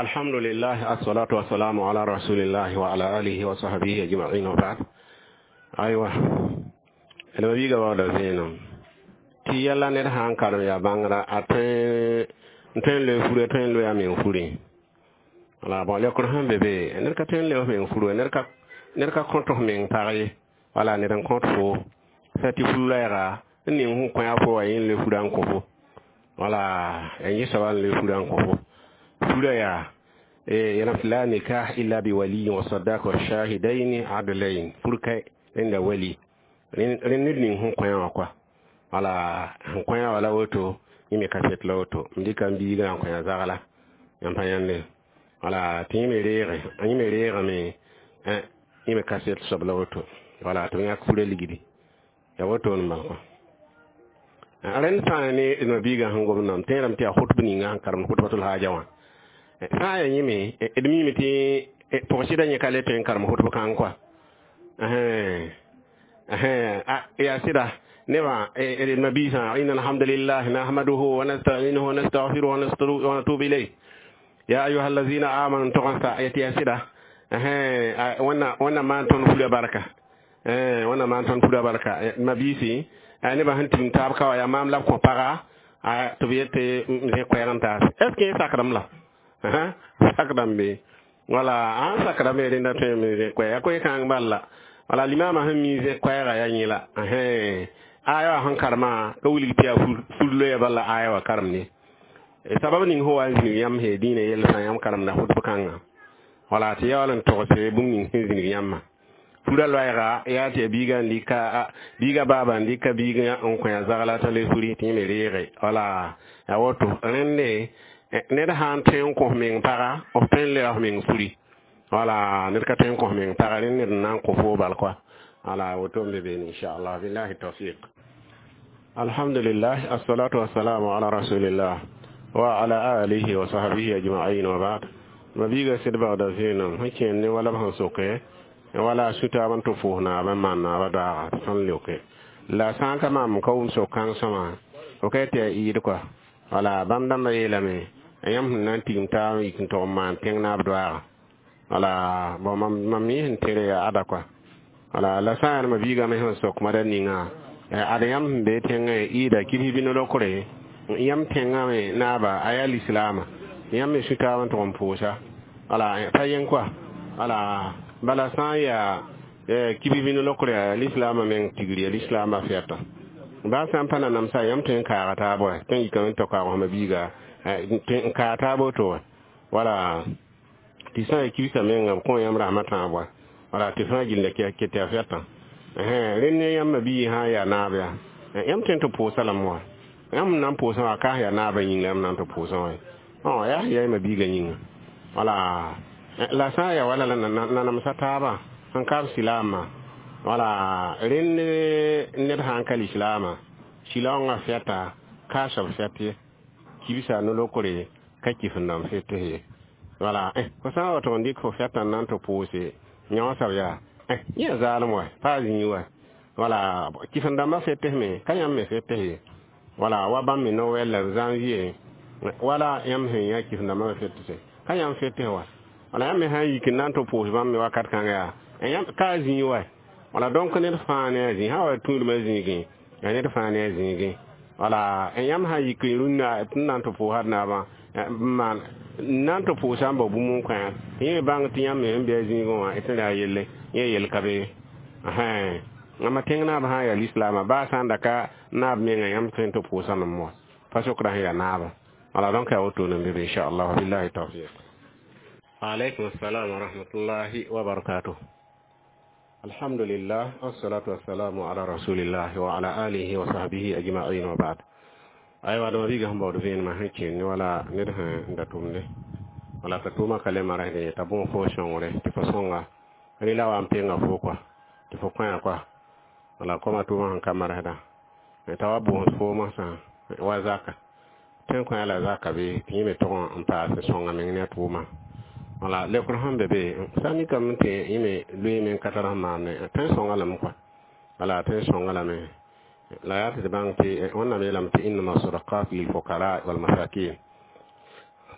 alhamdulillah assalatu wassalamu ala rasulillahi wa ala alihi wa sahbihi ajma'in wa ba'd. Aywa ela biga wada zeno ti yalla ne han karo ya bangra aten le fure ten le amen fure ala bon le ko han bebe ner ka ten le amen fure ner ka konto men pare wala ne dan konto fo fati fulera ni hu ko ya fo ayin le fure an ko fo wala en yi sawal le fure an ko fo fure ya yana la nikah illa bi wali wa sadaq wa shahidain adlain furkai inda wali rin ni hu ko ya kwa wala ko ya wala woto yimi kaset loto ndika mbi ga ko ya zagala yampanyande wala timi rere ani me rere me yimi kaset sobla woto wala to yak fure ligidi ya woto on ko aren tane no biga hango nam teram ti a khutbu ni ngan karam khutbatul hajawa sa yimi edmi mi ti to shida ni kale to karam khutbu kan kwa ya sida نبع النبي إن الحمد لله نحمده ونستعينه ونستغفره ونتوب إليه يا أيها الذين آمنوا اتقوا آياتي سيدا وانا ما أنتم فل بركة وانا ما أنتم فل بركة نبيسي نبع هنتم تابكا ويا مام لكم بقى تبيت مزيقيران تاس إسكي سكرم لا سكرم بي ولا سكرم بي لنا تمزيقيا كوي كان بالا ولا لما ما هم مزيقيرا يعني لا aya han karma ko wuli tiya fullo ya balla aya wa karmni sababu ni ho anzi yam he dine yel san yam karam na hudu kanga wala ti yalan to se bum ni hinzi yamma fura loyra ya te biga ndika biga baba ndika biga on ko ya zagala to le furi ti me rere wala ya woto rende ne da han ten ko men para o pen le men furi wala ne ka ten ko men para ne nan ko fo bal quoi ala woto mbebe inshallah billahi tawfiq. Alhamdulillah assalatu wassalamu ala rasulillah wa ala alihi wa sahbihi ajma'in wa ba'd. Mabiga sidba da zeno hakin ne wala ban soke wala suta ban to fuhna ban manna wada san loke la san kama mun ko so kan sama o kai te yi kwa wala ban dan da yelame ayam nan tin ta yi kin to man tin na bdwa wala bo mam mi hin tere ya ada kwa wala la san mabiga me ho so kuma da ninga adayam be tenga ida kibi bino lokore yam tenga me naba ayal islam yam me suta wan to pomposa ala tayen kwa ala bala saya kibi bino lokore al islam men tigri al islam afeta ba san pana nam sa yam ten ka ta bo ten ikan to ka ma biga ten ka ta bo to wala ti sa kibi sa men ko yam rahmatan bo wala ti fa gille ke ta afeta renne yam bi ha ya nabya yam tento posa la mo yam nan posa ka ya naba yin yam nan to posa wa ya ma bi ga yin wala la sa ya wala na masata ba an ka silama wala renne ne hankali silama silonga feta ka sha fete kibisa no lokore ka kifin nan fete wala ko sa wato ndi ko feta nan to pose nyawa sa ya ya zalim wa fazin wa wala kifan da ma fete me kanyam me fete wala wa ban me no wala janvier wala yam hen ya kifan da ma fete kanyam fete wa wala yam han yikin nan to pose ban me wakat kan ya yam kazin wa wala donc ne fa ne zin ha wa tulu ma zin gin ya ne fa ne zin gin wala yam ha yikin runna nan to po har na ba man nan to po samba bu mun kan yin bang tiyam me be zin go wa itara yelle yel kabe ngama tengna ba ya islam ba san daka na me ngam tento posana mo fa shukran ya naba ala donc ya woto no be inshallah billahi tawfiq. Alaykum assalam wa rahmatullahi wa barakatuh. Alhamdulillah wassalatu wassalamu ala rasulillah wa ala alihi wa sahbihi ajma'in wa ba'd. Aywa do biga hamba do ven ma hakin ni wala ne da ngatumne wala ka tuma kale mara de tabon fo shonore ti fasonga rila wa mpenga fo kwa ti fo kwa wala koma tuma han kamara da tawabu fo ma sa wa zaka ten kwa la zaka be ti me to on pa se songa men ne tuma wala le ko hambe be sani kam te yime lui men katara ma ne ten songa lam kwa wala ten songa lam la ya te banki onna me lam ti inna sadaqat lil fuqara wal masakin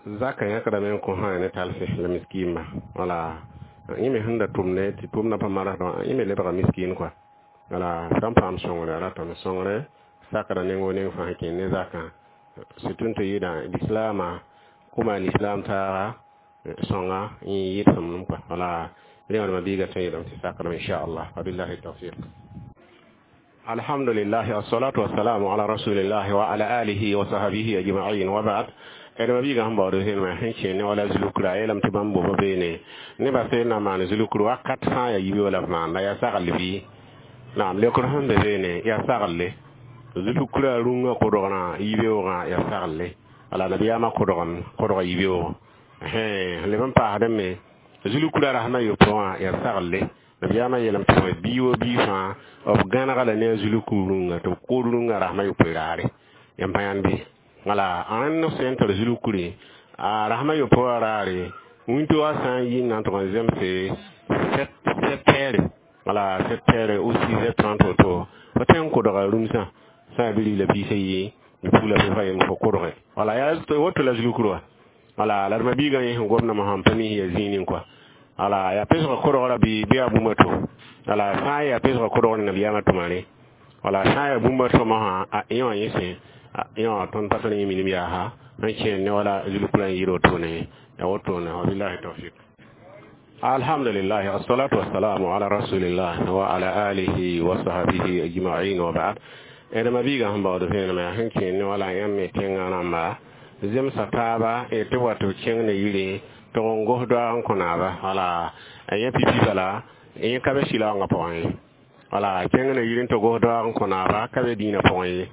zaka ya kada men ko ha ne talfe la miskin ba wala yime hunda tumne ti tumna pa mara do yime le ba miskin quoi wala sam pam songre ala to songre sakara ne ngone fa ke ne zaka situn to yida islama kuma islam ta songa yi yitam quoi wala leon ma biga tay dum ti sakara insha Allah wabillahi tawfiq alhamdulillah wassalatu wassalamu ala rasulillah wa ala alihi wa sahbihi ajma'in wa ba'd eda biga hamba do hen ma henche ne wala zulukra elam tibam bo bene ne ba se na man zulukru wakat ha ya yibi wala man ya sagal bi na le ko hande bene ya sagalle zulukra runga ko dogana yibi o ya sagalle ala nabiya ma ko dogan yibi o le ban pa hadame zulukra rahma yo po ya sagalle nabiya ma yelam to biwo bi fa of gana gala ne zulukurunga to kurunga rahma yo pirare yam payan bi wala an no center zulukuri a rahma yo porare winto asan yi nan to zemse septembre wala septembre aussi 30 to paten ko daga rumsa sa bili la bi sey ni pula be fayem ko korore wala ya to woto la zulukuru wala la ma bi ganye gomna ma hampani ya zinin quoi ala ya pesa korora bi abu mato ala sai ya pesa korora na biya mato mare wala sai abu mato ma a yon yese yon ton patani mi biya ha an ce ne wala zulukula yiro to ne ya woto na wallahi tawfiq alhamdulillah wassalatu wassalamu ala rasulillah wa ala alihi wa sahbihi ajma'in wa ba'd eda mabiga hamba do fena ma hanke ne wala yamme tengana ma zem sataba e to wato ceng ne yire to ngo do an konaba wala ya pipi bala e ka be sila nga point wala ceng ne yire to go do an konaba ka be dina point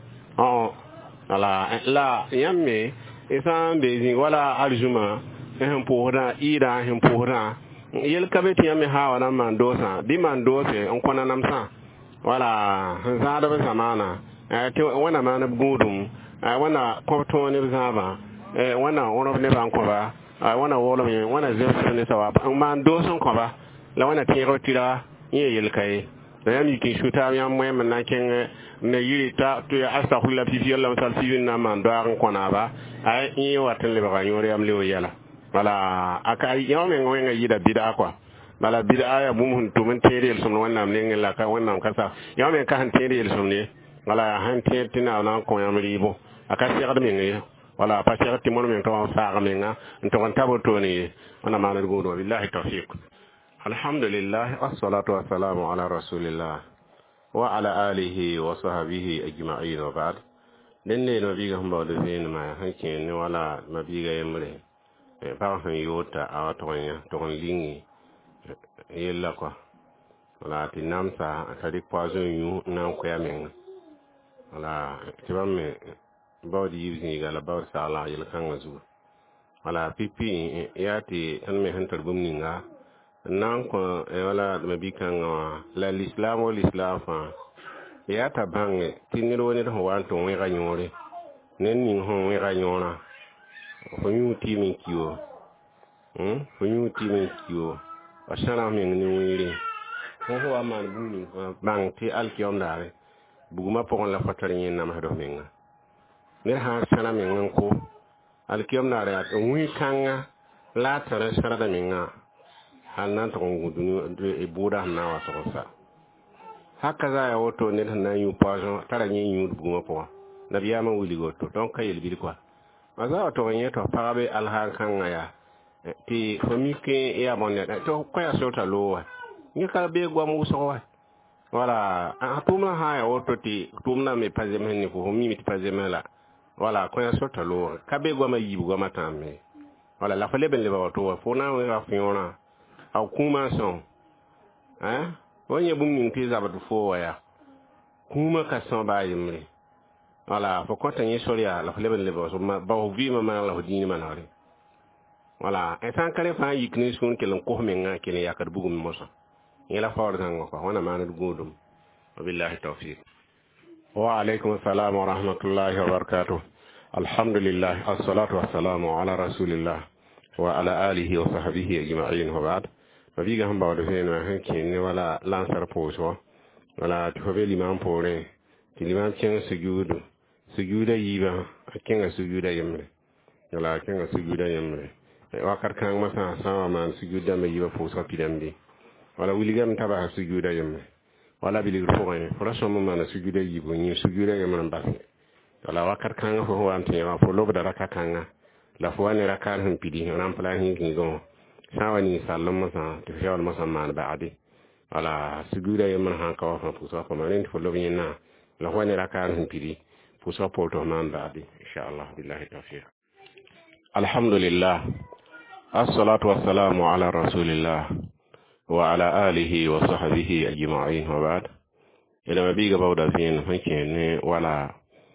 wala la yamme isan be wala aljuma en poora ida en poora yel ka be tiame ha wana mandosa bi mandose on kona namsa wala za da zamana te wana mana gudum wana ko to ne zaba wana wono ne ban ko ba wana wolo me wana zefu ne sawa man doson ko ba la wana tiro tira yel kai da yami kin shuta yam mo men na ken ne yiri ta to ya astaghfirullah fi yalla sal fi na man do an ko na ba ay yi watin le ba nyori am le yala wala aka yam men nga yida bid'a kwa bala bid'a ya bum to men tere el somno wannan ne ngela ka wannan kasa yam men ka han tere el somne wala han tere tina na ko yam ribo aka sigar men ne wala pa sigar timon men to sa menga to kan tabo to ni wana manar godo billahi tawfiq alhamdulillah wassalatu wassalamu ala rasulillah wa ala alihi wa sahbihi ajma'in wa ba'd denne no biga hamba do fen ma hanke ni wala mabiga yemre pa han yota a tonya to lingi yella ko wala tinamsa tadi poison yu nan ko yamen wala tibamme bawdi yibni gala baw sala yel kan azu wala pipi yati tan me hantar bumninga nan ko wala mabi kan la l'islam wal islam fa ya ta bange tiniro ne do wanto we ga nyore nen ni ho we ga nyora ho yuti min kiwo ho yuti min kiwo asana men ni wiri ho aman bumi bang ti alkiyom dare buguma pokon la fatari ni nam hado menga ne ha sana men ko alkiyom dare at wi kanga la tare sara da menga hanan to ngudunu e buda na wa to sa haka za ya woto ne nan yu pajo tara ni yu buguma po nabiya ma wuli goto don kayel bil kwa maza to nye to parabe alhan kanga ya ti famike ya bonne to ko ya sota lowa ni ka be gwa mu so wala atumna ha ya woto ti tumna me pazeme ni ko mi ti pazeme la wala ko ya sota lowa ka be gwa ma yibu gwa matame wala la fale ben le ba to fo na we ga fiona au kuma son wonye bum min ti zabatu fo ya kuma ka son ba yimre wala fo ko tan yesoria la fale ben le ba so ma ba vi ma la hodini manare wala etan kare fa yikni sun kelen ko menga kelen yakar bugum moso yela fawr tan ko wana manad godum wabillahi tawfiq wa alaykum assalam wa rahmatullahi wa barakatuh alhamdulillah assalatu wassalamu ala rasulillah wa ala alihi wa sahbihi ajma'in wa ba'd mabiga hamba wado fena hankin wala lansar poso wala to be liman pore ti liman chen sujuda yiba akenga sujuda yemre wala kenga sujuda yemre wakar kan masa sama man sujuda me yiba fo so pidambi wala wiligam taba sujuda yemre wala bilig fogoy fo so mo man sujuda yibo ni sujuda yemre bas wala wakar kan fo wante wa fo lobda raka kanga la fo wani raka han pidi on plan hin go sawa ni sallam masa to yawal masa man baadi wala sujuda yemre han ka fo so ko man fo lobina la wani raka han pidi fo so poto man baadi inshallah billahi tawfiq. Alhamdulillah, assalatu wassalamu ala rasulillah wa ala alihi wa sahbihi ajma'in wa ba'd. Ila mabiga bawda fin hanke wala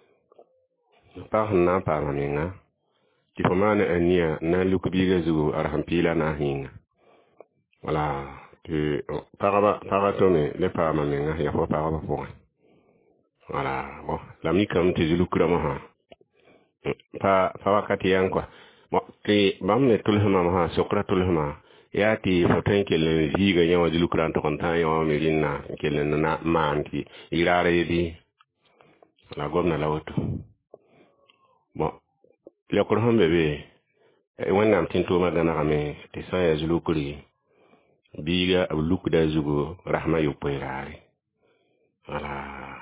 na pa maninga ti famana ania na lukubiga zugo arhampila na hinga wala ti para to ne le pa maninga ya fo para fo wala bo la mi kam ti zulukura ma ha pa wakati yankwa ti bamne tulhama ma sokra tulhama yati foten kelen viga nyawa di lukran to kontan yo mirina kelen na manti irare di la gomna lawto bon le ko hombe be wonnam tinto magana kame ti sa ya zulukuri biga lukda zugo rahma yo poirare wala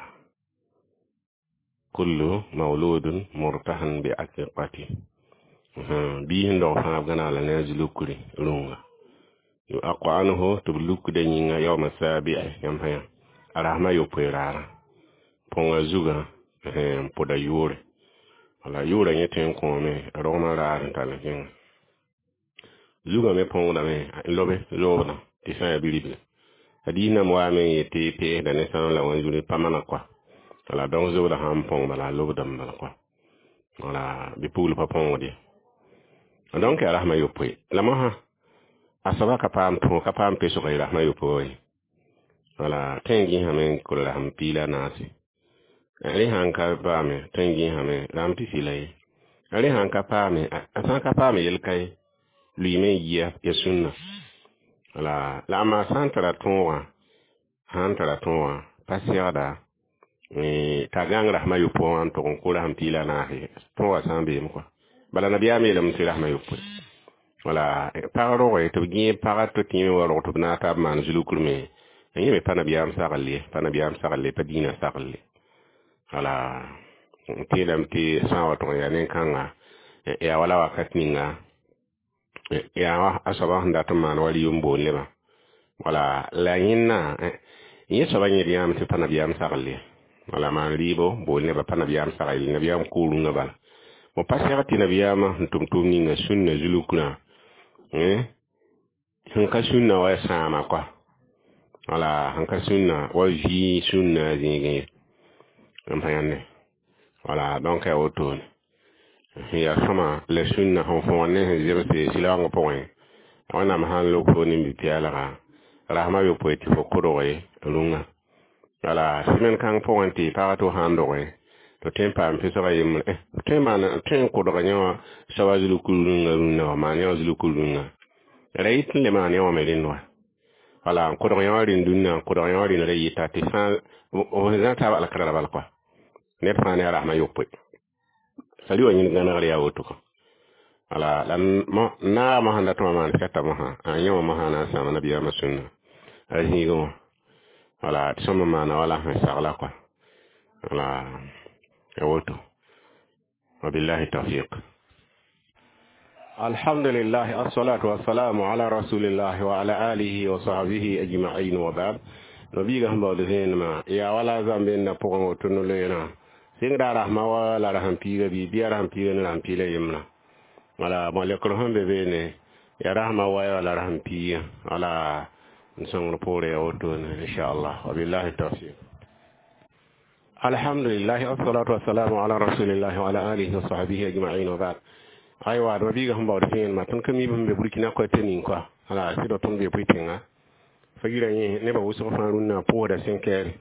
kullu mawludun murtahan bi aqiqati bi ndo fa gana la ne zulukuri runga yo aqwanuhu tubluk de nyinga yawma sabi'a yamhaya arahma yo poirara ponga zuga poda yure wala yure nyeten ko me roma rar talakin zuga me ponga me lobe lobna tisa bilibi adina mo ame yete pe da ne san la wanjure pamana kwa wala don zo da ham ponga bala lobdam bala kwa wala bi pul pa ponga di donc arahma yo poy lamaha asaba kapam to kapam peso kay rahma yo poy wala tengi hamen ko raham pila nasi ali hanka pame tengi hamen ramti silay ali hanka pame asan ka pame yel kay lui men ya sunna wala la ma santara tonwa hantara tonwa pasiada tagang rahma yo po an to ko raham pila na he tonwa sambe mo bala nabiya me lam si rahma yo poy wala paro e to gi para to timi wala to na tab man zulukur me ngi me pana biam sagalle pa dina sagalle wala tilam ti sawa to ya nen kanga ya wala wakat ninga ya wa asaba handa to man wali yumbo leba wala la yinna yi saba ngi diam ti pana biam sagalle wala man libo bo ne ba pana biam sagalle ne biam kulu ngabal mo pasirati na biama tum ninga sunna zulukuna hanka sunna wa sama kwa wala hanka sunna wa ji sunna zingi ampayane wala donc ya auto ya sama le sunna hon fon ne jebe sila ngo point wana mahan lo ko ni bi piala rahma yo poeti fo koroe lunga wala simen kan pointi parato handoe to tempa am pesa yim tema na ten ko do ganyo shawazulu kulunga lunga ma nyo zulu kulunga reit le ma nyo melinwa wala ko do yawari dunna ko do yawari na reyita ti san o zata ba alkara bal kwa ne pa ne rahma yoppe sali wani ngana gari ya woto ko wala lan mo na ma handa to ma kata ma ha anyo ma ha na sama nabiya masunna ahi go wala tsoma ma na wala ha sagla kwa wala ya woto wabillahi tawfiq. Alhamdulillah, assalatu wassalamu ala rasulillah wa ala alihi wa sahbihi ajma'in wa ba'd. Nabiga hamba da zinma ya wala zambe na pogo tunu lena singra rahma wala rahmpiga bi biya rahmpiga na rahmpila yimna wala malekro hambe bene ya rahma wala rahmpiga wala nsong pore oto inshallah wabillahi tawfiq. Alhamdulillah, assalatu wassalamu ala rasulillah wa ala alihi wa sahbihi ajma'in wa ba'd. Aywa do biga hamba da zinma tun kami bambe burkina ko tenin kwa ala sido tun be puitenga fagira yin ne ba wuso farun na po da 5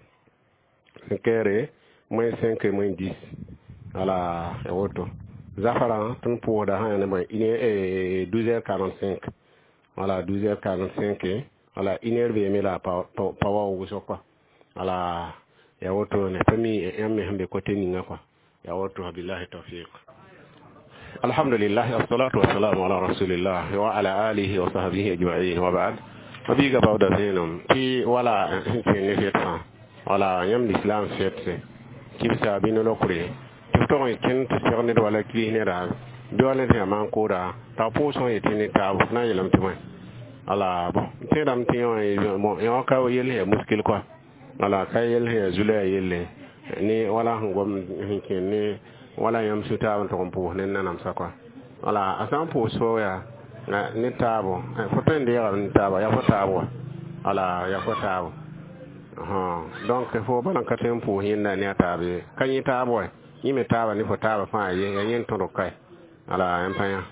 moins 5 moins 10 ala woto zafara tun po da ha ne ba ine 12h45 wala 12h45 wala inerve me la pa wuso kwa ala ya woto ne fami yamme hambe ko teni ngakwa ya woto billahi tawfiq. الحمد لله والصلاة والسلام على رسول الله وعلى آله وصحبه أجمعين وبعد فبيغا باودا زينم في ولا هنكين نفيتها ولا يم الإسلام فيتسي كيف سابين لوكري كيف تغن كن تسيغني ولا كليه نرى دوالي هي مانكورا تابوسون يتيني تابوسنا يلم تمين ala bon tedam tiyo yo ka yele muskil quoi ala ka yele zule yele ni wala ngom hinkin ni wala yam suta on to kompo nen nanam sa quoi ala asan po so ya ni tabo foto ndi ya ni tabo ya foto tabo ala ya foto tabo donc fo bana ka tempo hinna ni atabe kan yi tabo yi me tabo ni foto tabo fa ye yin to kai ala empanya.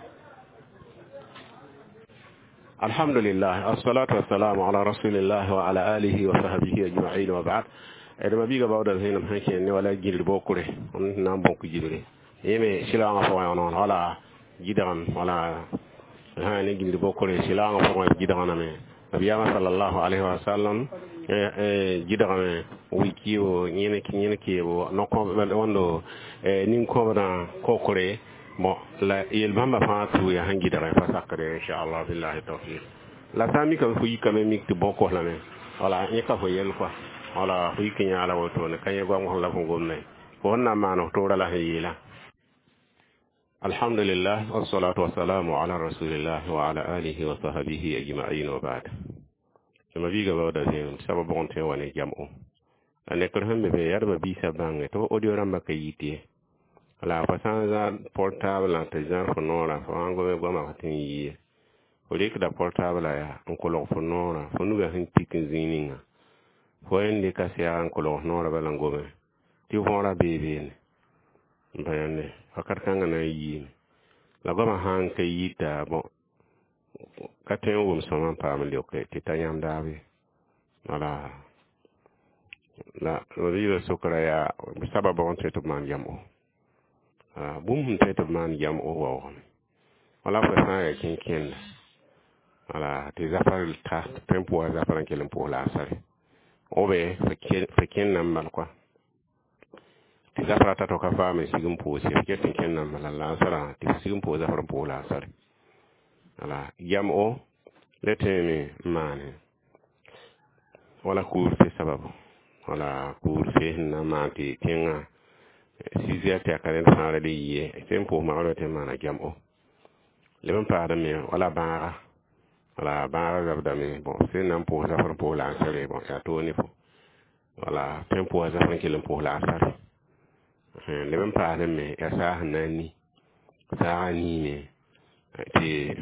الحمد لله الصلاة والسلام على رسول الله وعلى آله وصحبه أجمعين وبعد إذا بيجا بعد الحين ممكن ولا جيل بوكره نام بوك جيل يمي شلون فوان ولا جدران ولا هاني جيل بوكره شلون فوان جدران مي نبينا صلى الله عليه وسلم جدران ويكيو ينكي نكو وندو نينكو بنا كوكره bon la yelbamba faatu ya hangi dara fa sakare inshallah billahi tawfiq la sami kan fu yikame mikti boko la me wala yeka fo yel quoi wala fu yikinya ala woto ne kanye gwa ngol la ko gomne ko na mano to la hayila alhamdulillah wassalatu wassalamu ala rasulillah wa ala alihi wa sahbihi ajma'in wa ba'd sama biga bawda sen sababu on te woni jam'o ane ko hambe be yarba bi sabange to audio ramba kayiti la façon portable en téléphone fonora fango be goma fatin yi o lek da portable ya on ko lo fonora fonu ga hin tikin zininga fo en ka sia an ko lo nora bala ngome ti fora bebe ne bayane fakar kanga na yi la goma han ke yita bon katen wum sama pamli o ke titanyam dawe wala la riwa sokra ya sababu on teto man jamo bum teto man jam o wo wala fa sa ya kinkin wala te zafar ta tempo zafar kelen po la sare obe fa ken nam mal quoi te zafar ta to ka fa me sigum po se ke ken nam mal la sara te sigum po zafar po la sare wala jam o letene mane wala kur fe sababu wala kur fe na mati kenga sizia karen fara de ye tempo ma wala te mana jam'o le ban para me wala bara zabda me bon c'est nan pour ça pour la sare bon ya to ni fo wala tempo za fan kilen pour la sare le ban para me ya sa hanani sa ni me ti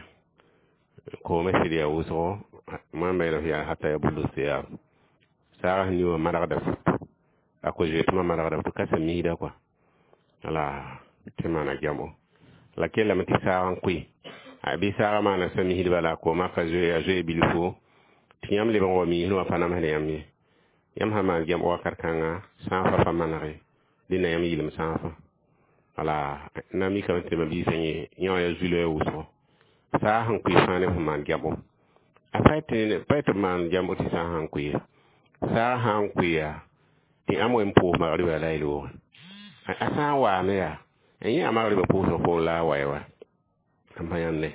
ko me sidia uso ma me la ya hatta ya bulu siya sa ni wa mara da ako je tuma mara da ka sa mi da quoi ala temana jamo la kella mati saran kui abi sara mana sami hidbala ko maka je bilfo tiyam le bon mi no fana ma yam yam ha ma jam o karkanga sa fa manare dina yam yilim sa fa ala nami kan te bi senye nyo ya zule uso sa han kui fane fu man jamo afaite paite man jamo ti sa han kui sa han kui ya ti amo empo ma ri wala ilo asa wa ne ya enyi amara be po so la wa wa ambayanne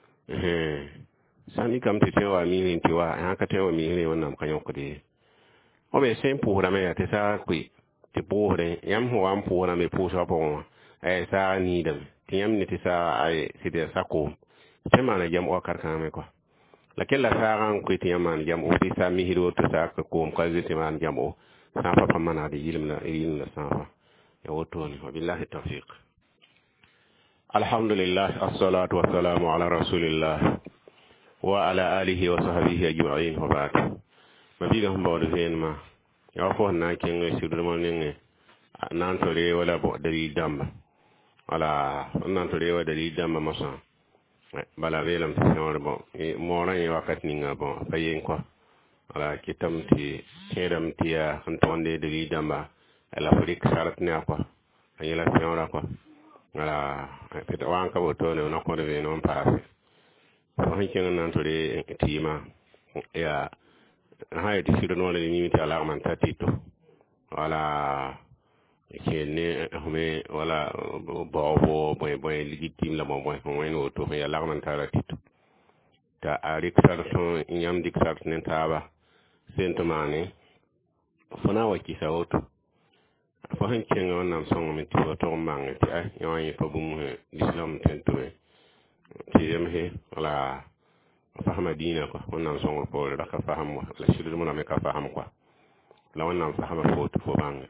sani kam te tewa mi ni tiwa ha ka tewa mi ni wannan kan yoko de o be sem po ra me ya te sa kui te po re yam ho am po ra me po so po sa ni dem ti yam ni te sa ai si de sa ko te mana jam o kar kan me ko la kella sa ran kui te yam man jam o ti sa mi hiro to sa ko ko te man jam o sa fa mana de yilna sa fa ya wotoni wabillahi tawfiq alhamdulillah assalatu wassalamu ala rasulillah wa ala alihi wa sahbihi ajma'in wa ba'd mabiga hamba wada zenma ya fo na ken sidur mo nenge nan tore wala bo dari damba wala nan tore wala dari damba masa bala velam ti sawar bo mo ran wakati ninga bo payen ko wala kitam ti kedam ti ya antonde dari damba l'Afrique sarat ne apa ayela fiora quoi wala peut wan ka boto ne na ko de non passe so hinken nan to de tima ya ha ti sido no le ni mi ala man tatito wala ke ne home wala bo boy ligitim la mo boy no to ya la man tara titu ta ari sarton inyam dik sarton taba sento mane fona waki sa oto fo han ken on nam songo mi to to mangi ti ay yoy to bum l'islam tento ti yem he wala fahama dina ko on nam songo ko da ka faham la shiru mo na me ka faham ko la on nam fahama fo bang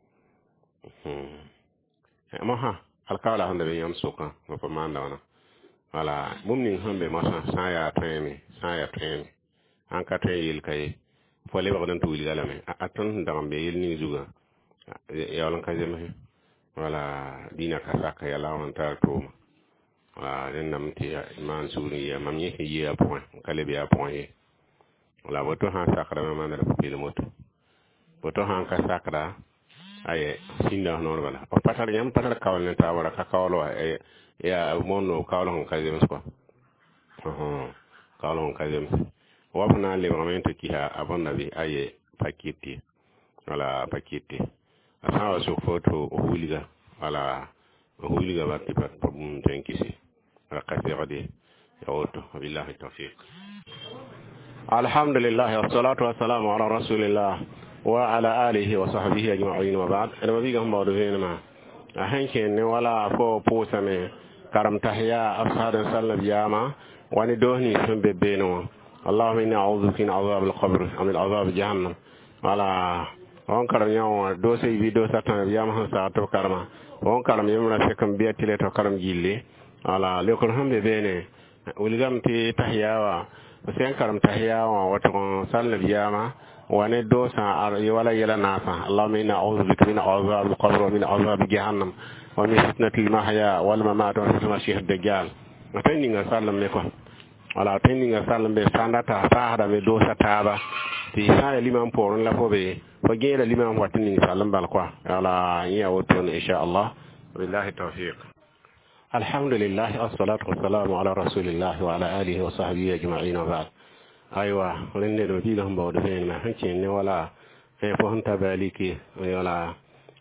mo ha alkawla hande be yam suka mo ko manda wana wala mumni hambe masa saya tremi an ka tay yil kay fo le wax dan tuuli galame aton ndam be yil ni juga yawlan ka jeme wala dina ka saka yalla on ta to wala den nam ti man suri ya mam yi ya point kale be ya point yi wala woto han sakra ma na ko pile moto woto han ka sakra aye sinda non wala o patar yam patar kawal ne ta wala ka kawlo ya monno kawlo on ka jeme ko kawlo on ka jeme wafna le momento ki ha abonna bi aye pakiti wala pakiti asawa so foto huliga wala huliga bakti pat pabum tenkisi rakati gadi yawto billahi tawfiq alhamdulillah wassalatu wassalamu ala rasulillah wa ala alihi wa sahbihi ajma'in wa ba'd ana bi gam bawdo venema a hanke ne wala fo posame karam tahya afsadan sallallahu yama wani dohni sumbe beno اللهم إني أعوذ بك من عذاب القبر ومن عذاب جهنم على on karam yaw do sey bi do satan yam han sa to karama on karam yamna fekam biatile to karam jille ala le ko hambe bene uligam ti tahyawa sen karam tahyawa wato sallal yama wane do sa ar wala yala nasa allahumma inna a'udhu bika min azab al-qabr wa min azab jahannam wa min fitnati al-mahya wal mamat wa min fitnati ad-dajjal atani nga sallam me ko wala tani nga sallam be sandata sahada be do sataba ti sa liman poron la fobe fa geela liman watini sallam bal quoi wala ya woton insha Allah billahi tawfiq alhamdulillah wassalatu wassalamu ala rasulillah wa ala alihi wa sahbihi ajma'in wa ba'd aywa lende do diga mbaw do fen ma hanci ne wala e fo hanta baliki wala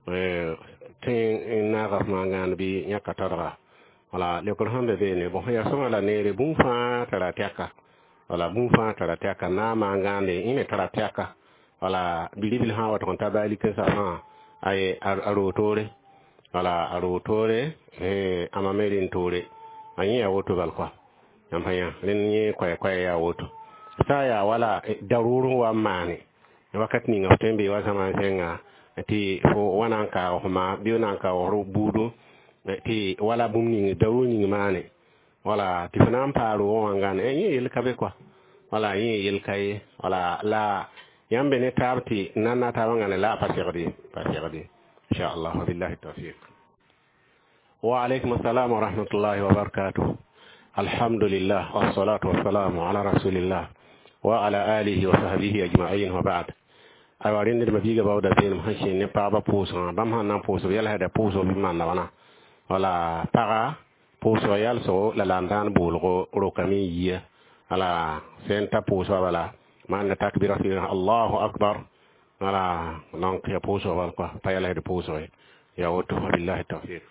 tin na gafma ngan bi nyakatara wala le ko hambe be ne bo ya sama la nere bum fa tara tiaka wala bum fa tara tiaka na ma ngande ine tara tiaka wala bilibil ha wato ta bali ke sa ha ay arotore wala arotore amamerin tore anyi ya woto bal kwa ampanya len ni kwa ya woto saya wala daruru wa mane wakati ni ngatembe wa sama senga ti fo wananka o ma bionanka o budu ti wala bumni daru ni mane wala ti fanan paro wangane yel kabe kwa wala yel kay wala la yambe ne tarti nanna ta wangane la pasirdi insha Allah billahi tawfiq wa alaykum assalam wa rahmatullahi wa barakatuh alhamdulillah wassalatu wassalamu ala rasulillah wa ala alihi wa sahbihi ajma'in wa ba'd awarin de mabiga bawda ben hanshin ne pa ba puso bam hanan puso yala hada puso bi man wana wala para puso yal so la landan bulgo rokami yiya ala senta puso wala man takbiratu Allahu akbar wala non ke puso wala ko pa yala hada puso ya wato billahi tawfiq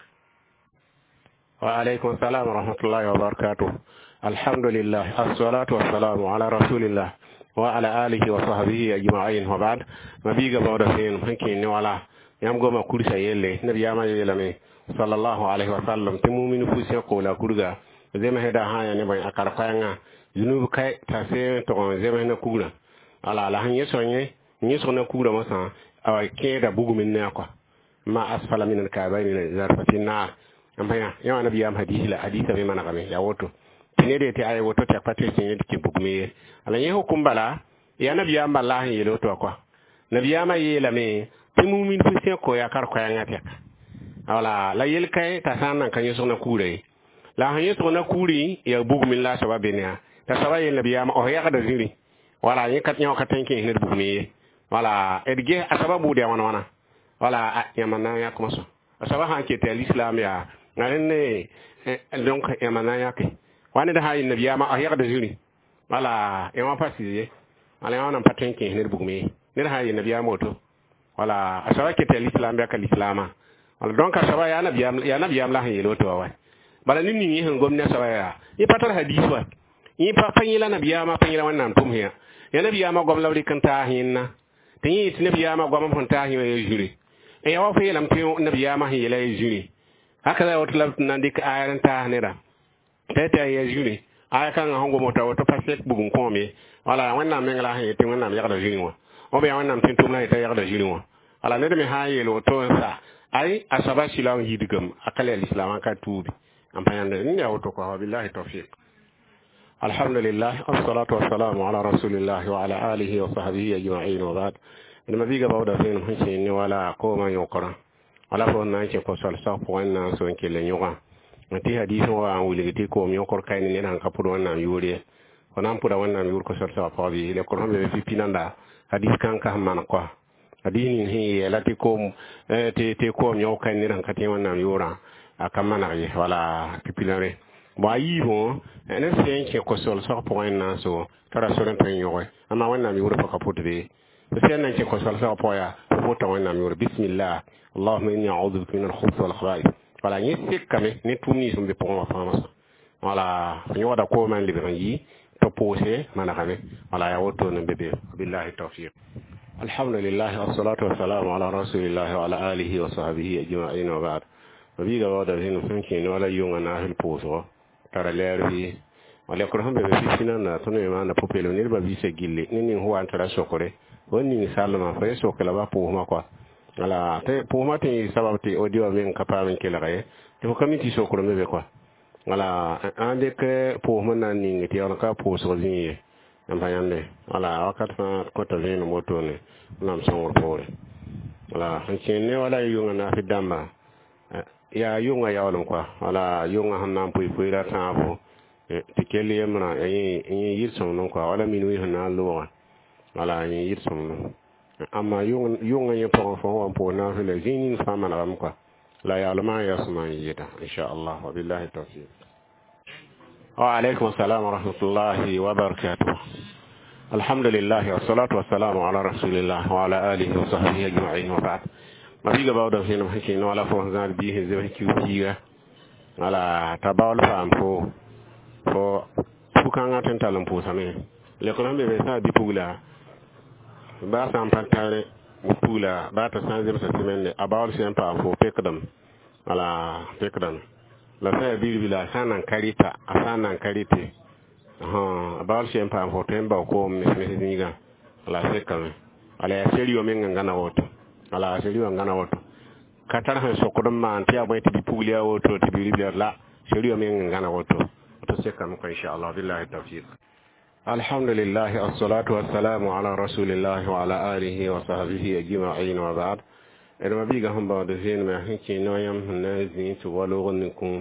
wa alaykum assalam wa rahmatullahi wa barakatuh alhamdulillah assalatu wassalamu ala rasulillah wa ala alihi wa sahbihi ajma'in wa ba'd mabiga bawda fen hanki ni wala yam goma kursa yelle nabi yama yelame sallallahu alaihi wa sallam timuminu fusi ko la kurga zema heda haya ne bay akar fanga junub kay ta se to zema na kura ala la han yesonye nyeso na kura masa awa keda bugumin ne ko ma asfala min al-kabaini zarfatin nar ambaya yawa nabi yam hadisa be mana kame ya woto tinede te ay woto ta pate tinye ki bugme ala ye hukumbala ya nabi yam Allah yelo to ko nabi yam yela me timumin fusi ko ya kar ko ya ngata wala la yel kay ta sanan kan yeso na kure la han yeso na kuri ya bugmin la sababe ne ta sabaye nabi yam o ya kada ziri wala yin kat nyaw katanke ne bugmi wala edge asababu de wana wala yamana ya kuma so asaba han ke te l'islam ya ngane donc yamana ya ke wani da hayin nabi yam o ya kada ziri wala yama pasiye wala yana patanke ne bugmi ne hayin nabi yam oto wala asaba ke tel islam be ka islama wala donc asaba ya nabiyam la hin loto wa bala nin ni hin gomna asaba ya yi patar hadith wa yi pa panyila nabiyama panyila wannan tum hiya ya nabiyama gom lawri kan ta hinna tin yi nabiyama gom fon ta hin ya juri e ya wa fa yelam tin nabiyama hin ya juri haka da wata lafin nan dik ayaran ta hanira ta ya juri aya kan hango mota wato fasek bugun kome wala wannan men la hin tin wannan ya da juri wa o be wannan tin tum na ita ya da juri wa ala ne me haye lo to sa ai asaba silaw hidigam akale alislam ka tubi am payande ni ya wato ko billahi tawfiq alhamdulillah wassalatu wassalamu ala rasulillah wa ala alihi wa sahbihi ajma'in wa ba'd inma biga bawda fin hunci ni wala ko man yokora wala fo nan ke ko sal sa po wannan so nke le nyoga ati hadisi wa wuligi ko mi yokor kay ni nan ka pudo wannan yuri ko nan pudo wannan yuri ko sal sa po bi le ko be fi pinanda hadis kan ka man ko adini hi lati ko te ko mi yokay ni nan ka te wannan yura akamana yi wala pipilare ba yi ho ene se nke ko sal sa po wannan so tara so ren tan yoy ama wannan yuri fa ka pudo be se nan ke ko sal sa po ya ko to wannan yuri bismillah اللهم إني أعوذ بك من الخبث والخبائث ولا يسك كمي نتومي سم بقوم فامس ولا يودا كوما لبرنجي تبوسه ما نكمي ولا يوتو نبي بالله التوفيق الحمد لله والصلاة والسلام على رسول الله وعلى آله وصحبه أجمعين وبعد وبيجا بعد ذين فنكين ولا يوم أنا في البوسو ترى ليربي ولا كرهم بفيسنا تنو ما نبوبيلو نيربا بيسة جيلي نين هو أنت راسوكوري ونين سالما فيسوكلا بابو ما كوا ala te pour mati sababti audio men kapamen kelare te ko kamiti so ko mebe quoi ala ande que pour mona ni ti on ka pour so zinye ampayande ala wakat fa ko to zeno motone nam songor pore ala hanchene wala yunga na fi damba ya yunga ya walon quoi ala yunga hanna pui pui la tabo te kele yemna yi yirso non quoi wala minui hanna lo wala yi yirso non amma yunga ye pon fo on po na le zinin fama na ram quoi la ya lama ya suma yita insha Allah wa billahi tawfiq wa alaykum assalam wa rahmatullahi wa barakatuh alhamdulillah wa salatu wa salamu ala rasulillah wa ala alihi wa sahbihi ajma'in wa ba'd ma biga bawda fina hakin wala fo zan bi he zebe kiukiga ala tabawul fam fo fukanga tentalam po same le ko lambe be sa bi pugla ba san pantare pula ba ta san zirsa simende abawal sen pa fo pekdam ala pekdam la fa bila sanan karita asanan karite abawal sen pa fo temba ko me niga ala sekame ala seriyo men ngana woto ala seriyo ngana woto katar han sokodum ma anti abay ti puglia woto ti bila la seriyo men ngana woto to sekam ko inshallah billahi tawfiq الحمد لله الصلاة والسلام على رسول الله وعلى آله وصحبه أجمعين وبعد إنما بيجا هم بعد زين ما هنكي نويم نازين توالوغنكم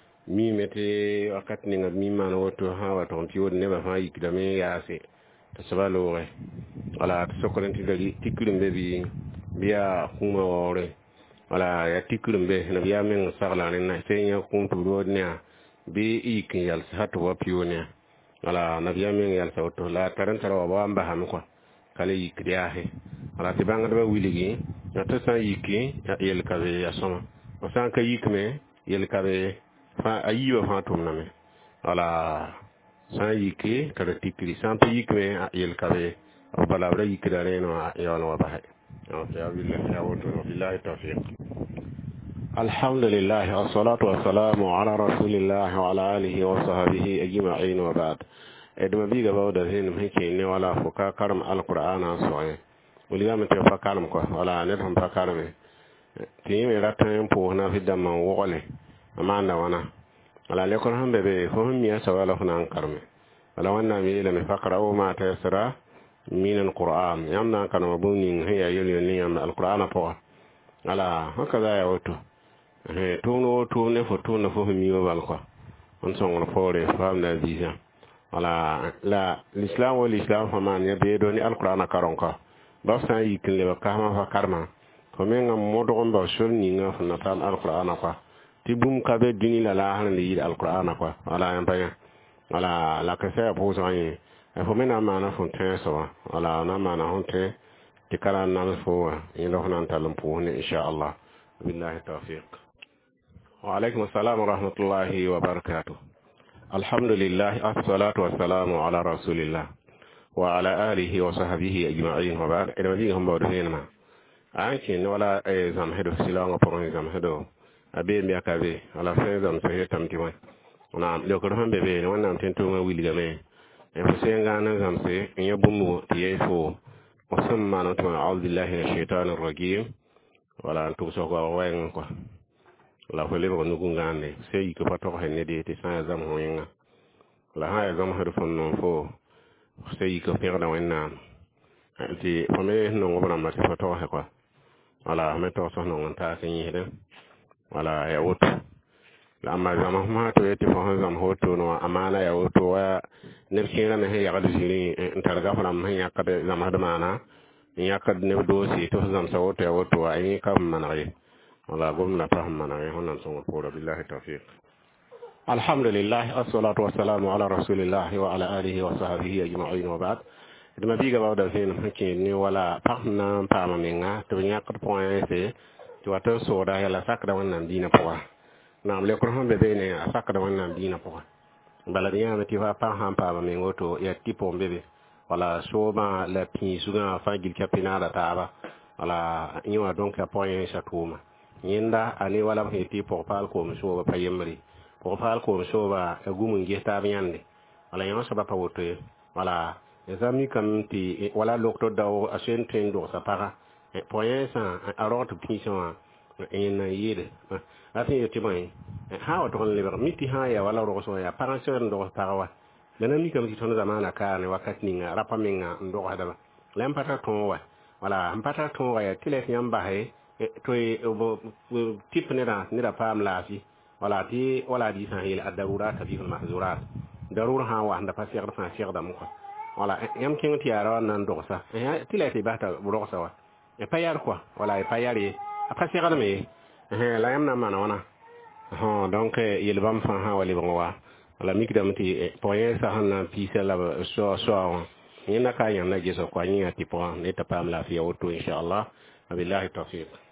ميمتي وقت نعم ميمان وتوها وتنتيود نبى ما يقدمي ياسي تسبالوغه ولا تسكرن تكلم ببي بيا كوما وره ولا يتكلم به نبيا من سغلان نحسين يكون تودنيا بي إيكن يلسهات وبيونيا ala nabiya men yal sawto la tarantara wa amba ham ko kale yikriahe ala tibanga ba wiligi na to san yiki yel kabe asoma o san ka yikme yel kabe fa ayiwa fa tumname ala san yiki kada tikri san to yikme yel kabe o balabra yikidare no yawno wa bahay o ya billahi ya wato billahi tawfiq الحمد لله والصلاة والسلام على رسول الله وعلى آله وصحبه أجمعين وبعد إدم بيجا بودا زين مهكي ولا فكا كرم القرآن صحيح وليام تفا كرم كو ولا نفهم فكرم تيم راتين بوهنا في الدم وغلي أما عند وانا ولا لكن هم ببي فهم يسوى ولا هنا كرم ولا وانا ميلا مفكر أو ما تيسرا من القرآن يمنا كان مبونين هي يلي القرآن فوق على هكذا يا وتو tuno tune fo tuno fo mi wal ko on son fore fam na visa ala la l'islam wal islam fa man ya be doni alquran karon ko ba san yikin le ka ma fa karma ko men ngam modo on ba shol ni nga fa natal alquran ko ti bum ka be dini la la han li alquran ko ala en paya ala la ka sa po so yi fo men amana fo ten so ala na mana honte تكرا نعرفه يلوحنا نتعلم فوهن إن شاء الله. بالله التوفيق. وعليكم السلام ورحمة الله وبركاته. الحمد لله الصلاة والسلام على رسول الله وعلى آله وصحبه أجمعين وبعد إذا بيهم بودهينما أنكين ولا زمهدو سلام وبرون زمهدو أبي ميكابي على سيزم سهيتم تيوان نعم لو كرهم بيبي وانا تنتوما ويلي جميع فسين غانا زمسي إن يبومو تيفو وسمى نتوان أعوذ بالله من الشيطان الرجيم ولا أنتو سوكوا وين كوا la fele ko nugu ngane sey ko pato he ne de te sa zam ho yinga la ha zam ha fon non fo sey ko perda wenna ti fome no ngobra ma te pato he ko wala me to so no ta sin yede wala ya wot la ma zam ma to yete fo zam ho to no amana ya wot wa ne kira ne he ya ga diri ntar ga fara ma ya ka de zam ha mana ya ka ne do si to zam sa wot ya wot wa ai ka mana ye ولا قمنا فهمنا هنا نسمع فورا بالله التوفيق. الحمد لله الصلاة والسلام على رسول الله وعلى آله وصحبه أجمعين وبعد. لما بيجا بعد ذين حكيني ولا فهمنا فهمنا تبني قد بوينسي تواتر سودا يلا سكر وانا دينا بوا. نعم لكرهم ببيني سكر وانا دينا بوا. بلدينا متى فهمنا وتو يتيبون ببي ولا شوما لا بيسونا فاجل كابينا تابا ولا يوم دونك بوينسي توما. yinda ani wala heti portal ko so ba payemri portal ko so ba gumun gesta biyande wala yon so ba pawoto wala ezami kam ti wala lokto daw asen tendo sa para poyen sa arot pison en yide ati yeti mai ha o ton liber miti ha ya wala ro so ya paransen do parawa dana mi kam ti ton zamana ka ne wakati ninga rapa minga ndo hadaba lempata ton wa wala mpata ton wa ya tilet yamba he toy tip nira pam lafi wala di san hil ad-darurat tabihul mahzurat darur ha wa anda fasiyar fa siyar da muka wala yam kin tiyara nan doksa tilati bata doksa wa payar quoi wala payari fasiyar da me la yam na mana wana donc yel bam fa ha wali bonwa wala mikdam ti poyen sa han pisa la so ni na ka yan na jeso kwa ni ati po ne ta pam lafi auto inshallah billahi tawfiq.